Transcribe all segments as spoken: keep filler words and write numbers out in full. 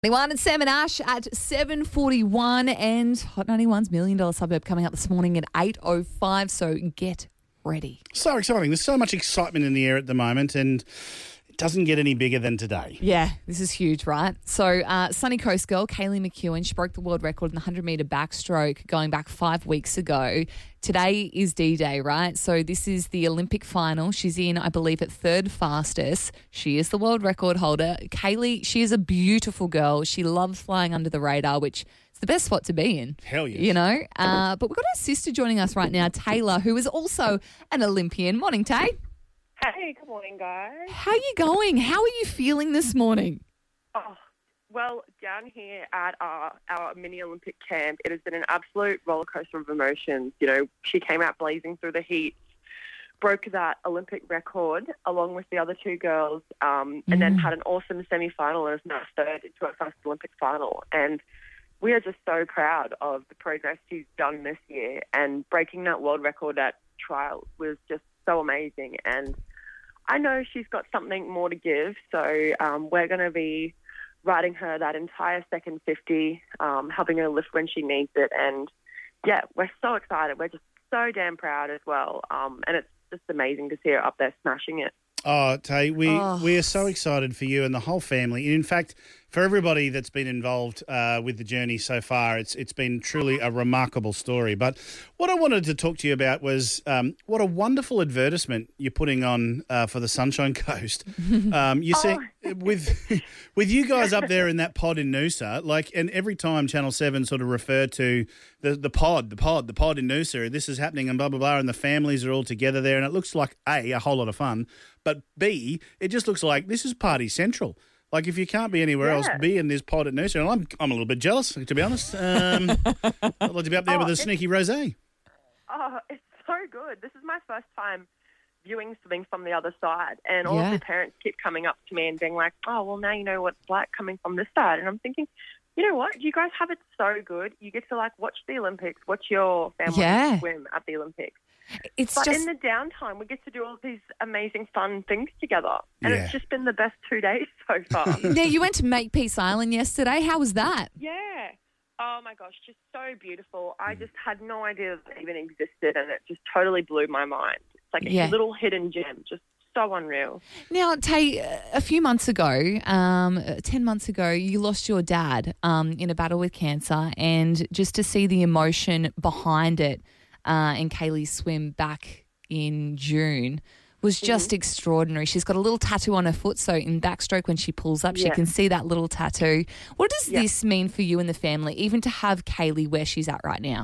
ninety-one and Sam and Ash at seven forty-one, and Hot ninety-one's Million Dollar Suburb coming up this morning at eight oh five, so get ready. So exciting. There's so much excitement in the air at the moment, and it doesn't get any bigger than today. Yeah, this is huge, right? So uh, Sunny Coast girl, Kaylee McEwen, she broke the world record in the one hundred metre backstroke going back five weeks ago. Today is D-Day, right? So this is the Olympic final. She's in, I believe, at third fastest. She is the world record holder. Kaylee, she is a beautiful girl. She loves flying under the radar, which is the best spot to be in. Hell yes. You know? Uh, but we've got our sister joining us right now, Taylor, who is also an Olympian. Morning, Tay. Hey, good morning, guys. How are you going? How are you feeling this morning? Oh, well, down here at our, our mini Olympic camp, it has been an absolute roller coaster of emotions. You know, she came out blazing through the heat, broke that Olympic record along with the other two girls, um, and mm. then had an awesome semi-final and is now third into her first Olympic final. And we are just so proud of the progress she's done this year, and breaking that world record at trials was just so amazing. And I know she's got something more to give, so um, we're going to be riding her that entire second fifty, um, helping her lift when she needs it. And, yeah, we're so excited. We're just so damn proud as well. Um, and it's just amazing to see her up there smashing it. Oh, Tay, we, Oh. we are so excited for you and the whole family. And in fact, for everybody that's been involved uh, with the journey so far, it's it's been truly a remarkable story. But what I wanted to talk to you about was um, what a wonderful advertisement you're putting on uh, for the Sunshine Coast. Um, you see, Oh. with with you guys up there in that pod in Noosa, like, and every time Channel seven sort of refer to the, the pod, the pod, the pod in Noosa, this is happening and blah, blah, blah, and the families are all together there, and it looks like, A, a whole lot of fun, but B, it just looks like this is party central. Like, if you can't be anywhere Yeah. else, be in this pod at Noosa. And I'm I'm a little bit jealous, to be honest. Um, I'd like to be up there Oh, with a it's- sneaky rosé. Oh, it's so good. This is my first time viewing something from the other side, and all Yeah. of the parents keep coming up to me and being like, oh, well, now you know what it's like coming from this side. And I'm thinking, you know what? You guys have it so good. You get to, like, watch the Olympics, watch your family Yeah. swim at the Olympics. It's But just in the downtime, we get to do all these amazing, fun things together. And Yeah. it's just been the best two days so far. now you went to Makepeace Island yesterday. How was that? Yeah. Oh, my gosh, just so beautiful. I just had no idea that it even existed, and it just totally blew my mind. It's like a Yeah. little hidden gem, just so unreal. Now, Tay, a few months ago, um, ten months ago, you lost your dad um, in a battle with cancer, and just to see the emotion behind it uh, in Kaylee's swim back in June was just Mm-hmm. extraordinary. She's got a little tattoo on her foot, so in backstroke when she pulls up, she Yeah. can see that little tattoo. What does Yeah. this mean for you and the family, even to have Kaylee where she's at right now?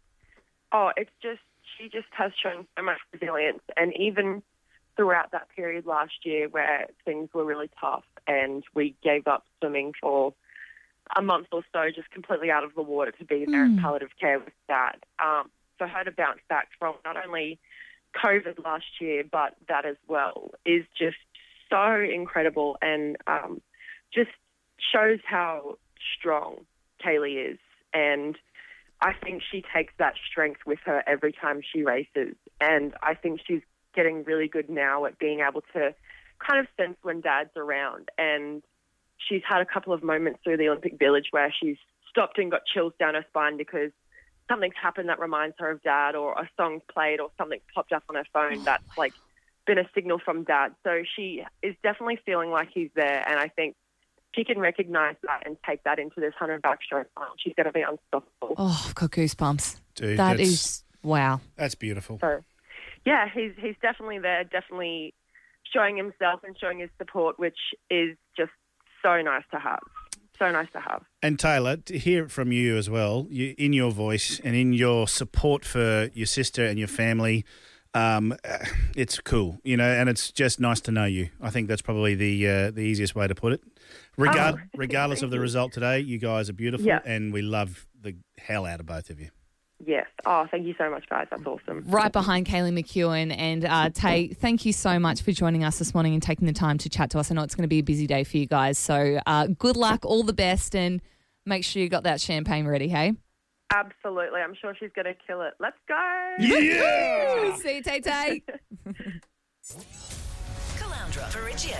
Oh, it's just, she just has shown so much resilience. And even throughout that period last year where things were really tough and we gave up swimming for a month or so, just completely out of the water to be there in palliative care with Dad. Um, for her to bounce back from not only COVID last year, but that as well, is just so incredible, and um, just shows how strong Kaylee is. And I think she takes that strength with her every time she races. And I think she's getting really good now at being able to kind of sense when Dad's around. And she's had a couple of moments through the Olympic Village where she's stopped and got chills down her spine because something's happened that reminds her of Dad, or a song's played, or something's popped up on her phone that's like been a signal from Dad. So she is definitely feeling like he's there, and I think she can recognise that and take that into this one hundred backstroke final. She's going to be unstoppable. Oh, I've got goosebumps. Dude, That that's, is, wow. That's beautiful. So, yeah, he's he's definitely there, definitely showing himself and showing his support, which is just so nice to have. So nice to have. And Taylor, to hear it from you as well, you, in your voice and in your support for your sister and your family, um, uh, it's cool, you know, and it's just nice to know you. I think that's probably the uh, the easiest way to put it. Regard, Oh, regardless of the thank you. result today, you guys are beautiful, Yeah. and we love the hell out of both of you. Yes. Oh, thank you so much, guys. That's awesome. Right behind Kaylee McEwen. And uh, Tay, thank you so much for joining us this morning and taking the time to chat to us. I know it's going to be a busy day for you guys. So uh, good luck, all the best, and make sure you got that champagne ready, hey? Absolutely. I'm sure she's going to kill it. Let's go. Yeah! See you, Tay Tay. Caloundra, Verigia,